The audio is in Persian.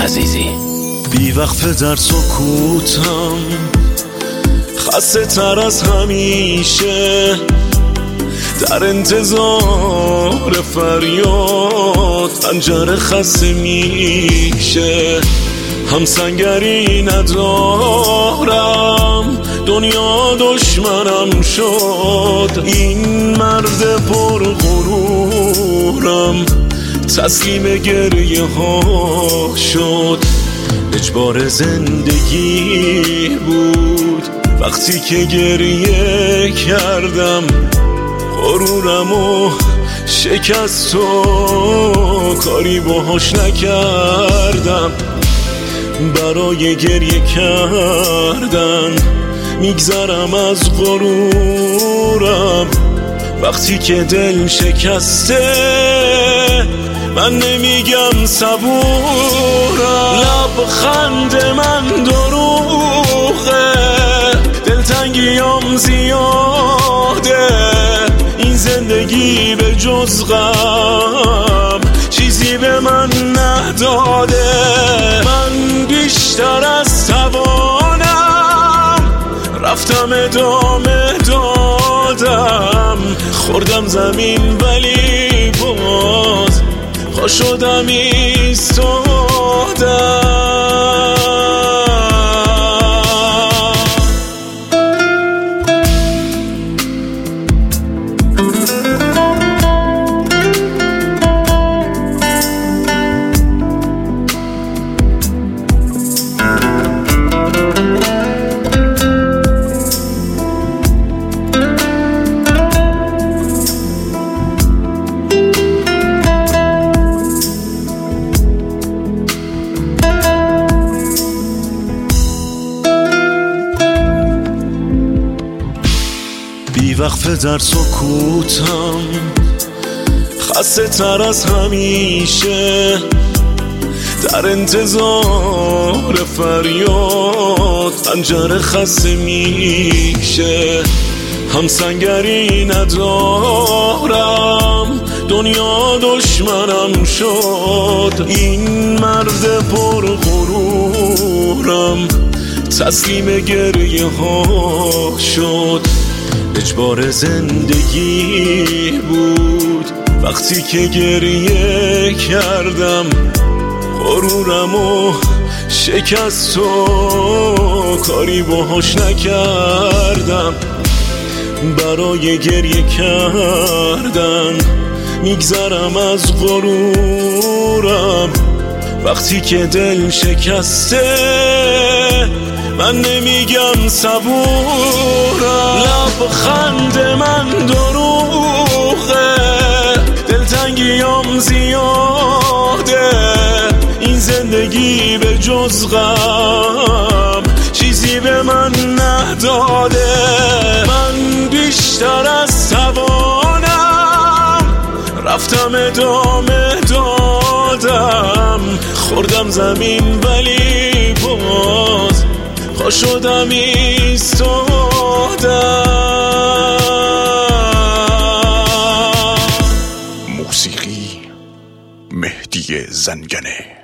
عزیزی. بی وقفه در سکوتم، خسته تر از همیشه، در انتظار فریاد پنجره خسته میشه. همسنگری ندارم، دنیا دشمنم شد. این مرد پرغرورم تسلیم گریه ها شد. اجبار زندگی بود وقتی که گریه کردم، غرورمو شکست و کاری باهاش نکردم. برای گریه کردن میگذرم از غرورم، وقتی که دل شکسته من نمیگم صبورم. لبخند من دروغه، دلتنگیام زیاده، این زندگی به جز غم چیزی به من نداده. من بیشتر از توانم رفتم ادامه دادم، خوردم زمین ولی باز پا شدم ایستادم. بی وقفه در سکوتم، خسته تر از همیشه، در انتظار فریاد پنجره خسته میشه. همسنگری ندارم، دنیا دشمنم شد. این مرد پرغرورم تسلیم گریه ها شد. اجبار زندگی بود وقتی که گریه کردم، غرورمو شکست و کاری باهاش نکردم. برای گریه کردن میگذرم از غرورم، وقتی که دل شکسته من نمیگم صبورم. لبخند من دروغه، دلتنگیام زیاده، این زندگی به جز غم چیزی به من نداده. من بیشتر از توانم رفتم ادامه دادم، خوردم زمین ولی باز پا شدم ایستادم. موسیقی مهدی زنگنه.